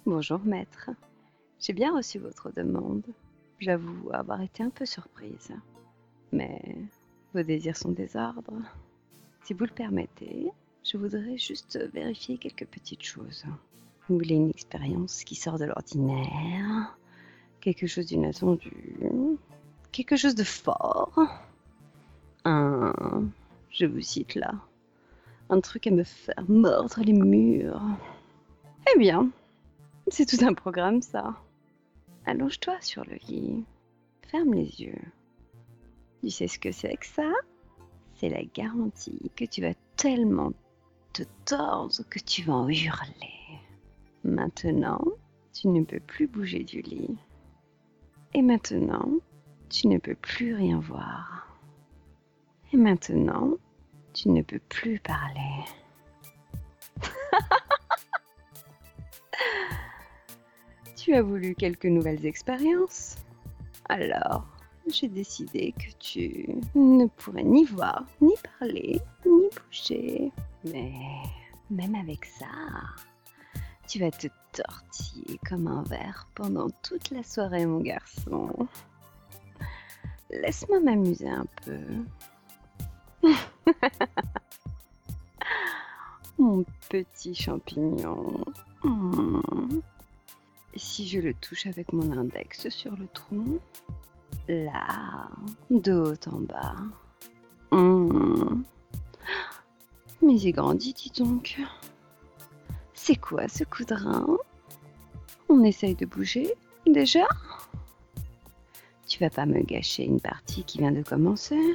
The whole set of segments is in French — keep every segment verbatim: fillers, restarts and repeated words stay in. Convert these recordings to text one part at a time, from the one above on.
Bonjour maître, j'ai bien reçu votre demande. J'avoue avoir été un peu surprise, mais vos désirs sont des ordres. Si vous le permettez, je voudrais juste vérifier quelques petites choses. Vous voulez une expérience qui sort de l'ordinaire, quelque chose d'inattendu, quelque chose de fort. Un, je vous cite là, un truc à me faire mordre les murs. Eh bien, c'est tout un programme ça. Allonge-toi sur le lit, ferme les yeux. Tu sais ce que c'est que ça? C'est la garantie que tu vas tellement te tordre que tu vas en hurler. Maintenant, tu ne peux plus bouger du lit. Et maintenant, tu ne peux plus rien voir. Et maintenant, tu ne peux plus parler. Tu as voulu quelques nouvelles expériences? Alors, j'ai décidé que tu ne pourrais ni voir, ni parler, ni bouger. Mais même avec ça, tu vas te tortiller comme un ver pendant toute la soirée, mon garçon. Laisse-moi m'amuser un peu. Mon petit champignon. Mmh. Et si je le touche avec mon index sur le tronc, là, de haut en bas. Mmh. Mais il grandit, dis donc. C'est quoi ce coup de rein? On essaye de bouger, déjà? Tu vas pas me gâcher une partie qui vient de commencer?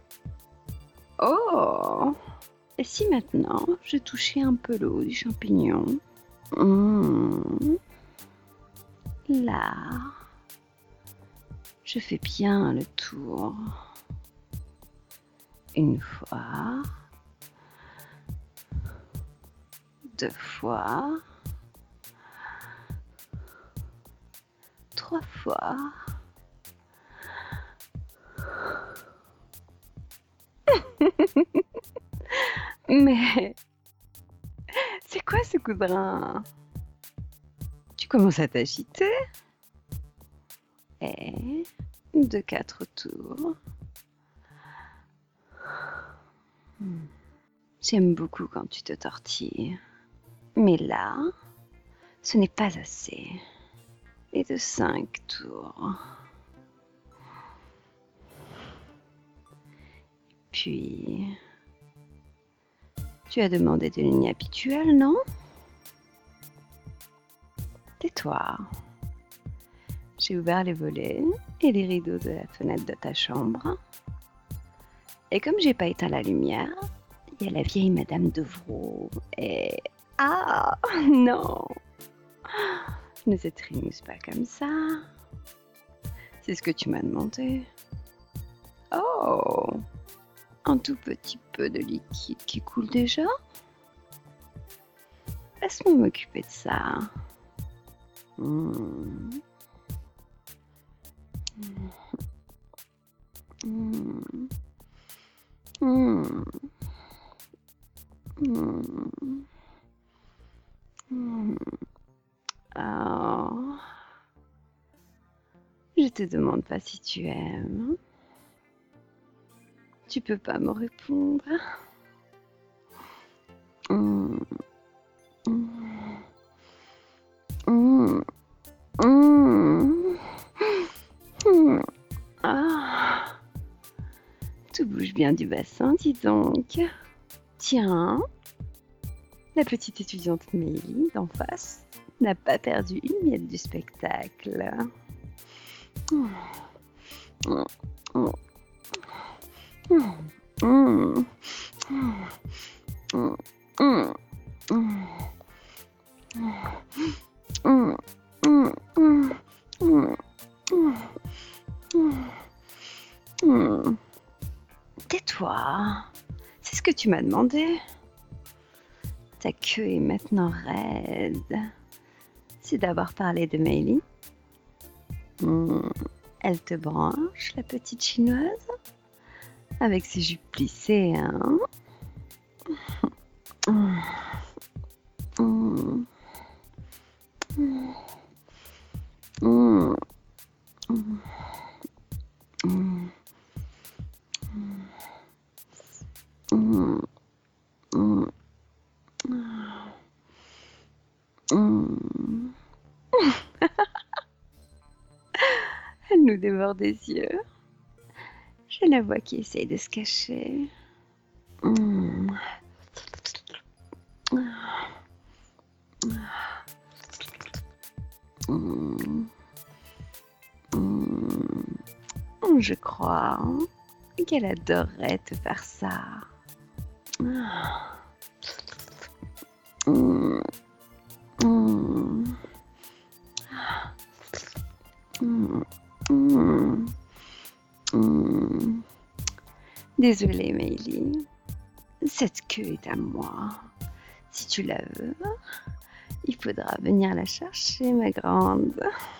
Oh! Et si maintenant, je touchais un peu le haut du champignon? Mmh. Là, je fais bien le tour. Une fois, deux fois, trois fois. Mais c'est quoi ce coup de rein? Tu commences à t'agiter? Et de quatre tours. J'aime beaucoup quand tu te tortilles. Mais là, ce n'est pas assez. Et de cinq tours. Puis, tu as demandé de lignes habituelles, non? Tais-toi. J'ai ouvert les volets et les rideaux de la fenêtre de ta chambre. Et comme j'ai pas éteint la lumière, il y a la vieille Madame Devrault et... Ah non! Ne te trémousse pas comme ça. C'est ce que tu m'as demandé. Oh! Un tout petit peu de liquide qui coule déjà? Laisse-moi m'occuper de ça. Mmh. Mmh. Mmh. Mmh. Mmh. Oh. Je te demande pas si tu aimes. Tu peux pas me répondre. Mmh. Mmh. Mmh. Mmh. Mmh. Ah. Tout bouge bien du bassin, dis donc. Tiens, la petite étudiante Mélie d'en face n'a pas perdu une miette du spectacle. Mmh. Mmh. Mmh. Mmh. Mmh. Mmh. Tais-toi, c'est ce que tu m'as demandé. Ta queue est maintenant raide. C'est d'avoir parlé de Mélie. Mmh. Elle te branche, la petite chinoise, avec ses jupes plissées, hein? Mmh. Mmh. Mm. Mm. Mm. Mm. Mm. Mm. Elle nous dévore des yeux. Je la vois qui essaye de se cacher. Mm. Mm. Mm. Je crois qu'elle adorerait te faire ça. Mm. Mm. Mm. Mm. Mm. Désolée, Meili. Cette queue est à moi. Si tu la veux, il faudra venir la chercher, ma grande.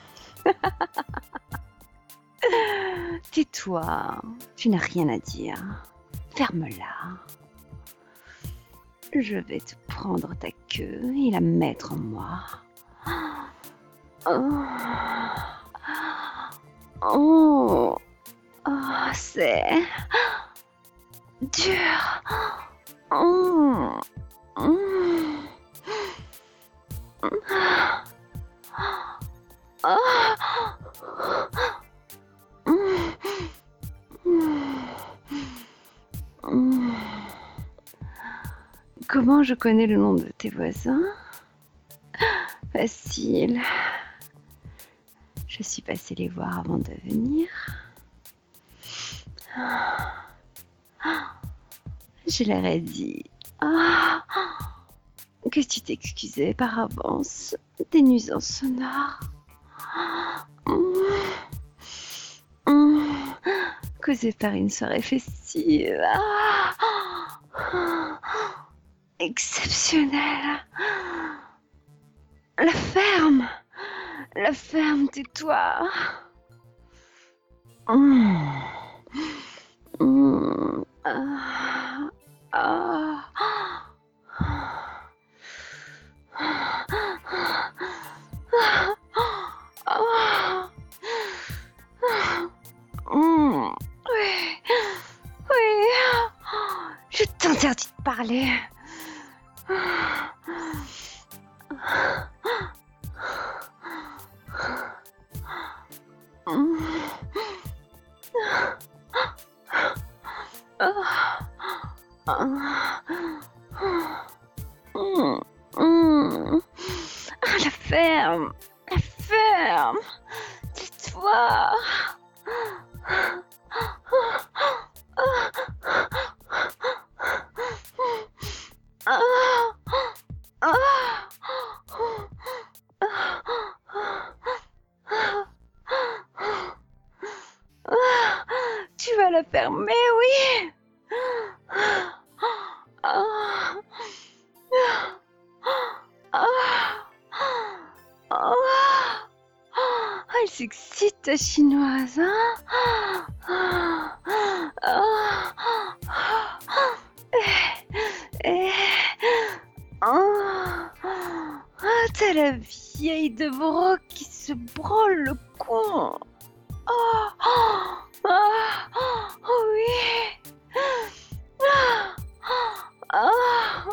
Tais-toi, tu n'as rien à dire. Ferme-la. Je vais te prendre ta queue et la mettre en moi. Oh, oh, oh c'est dur. Oh, oh, oh. Comment je connais le nom de tes voisins? Facile. Je suis passée les voir avant de venir. Je leur ai dit ah, que tu t'excusais par avance des nuisances sonores. Mmh. Mmh. Causées par une soirée festive. Ah. Exceptionnelle. La ferme. La ferme, tais-toi. Mmh. Mmh. Ah. Ah. Mmh. Oui. Oui. Je t'interdis de parler. Ah, la ferme, la ferme, tais-toi. Tu vas la fermer, oui. Elle s'excite, ta chinoise, hein? T'as la vieille de broc qui se branle le con. Oh, oh, oh, oh oui. Oh, oh,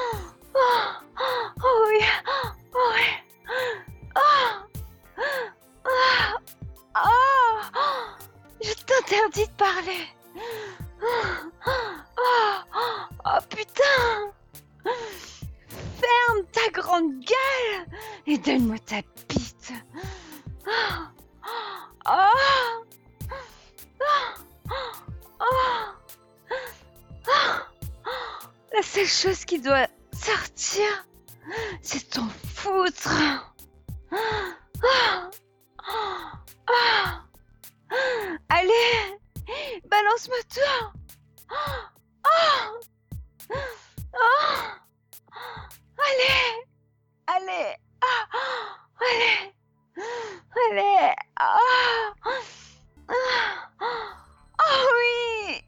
oh oui. Oh oui. Oh, oh, oh. Je t'interdis de parler. Oh, oh, oh putain. Ferme ta grande gueule et donne-moi ta bite. Oh, oh, oh, oh. La seule chose qui doit sortir, c'est ton foutre. Allez, balance-moi tout. Allez, allez, allez, allez. Oh oui.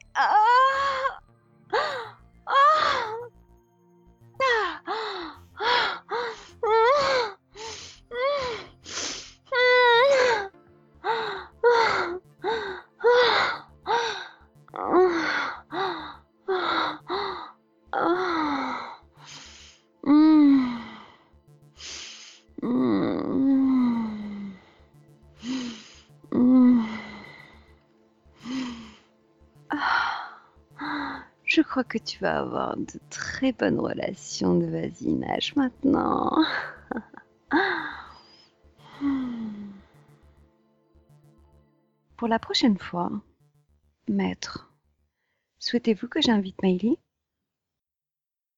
Ah, je crois que tu vas avoir de très bonnes relations de voisinage maintenant. Pour la prochaine fois, maître, souhaitez-vous que j'invite Maïli?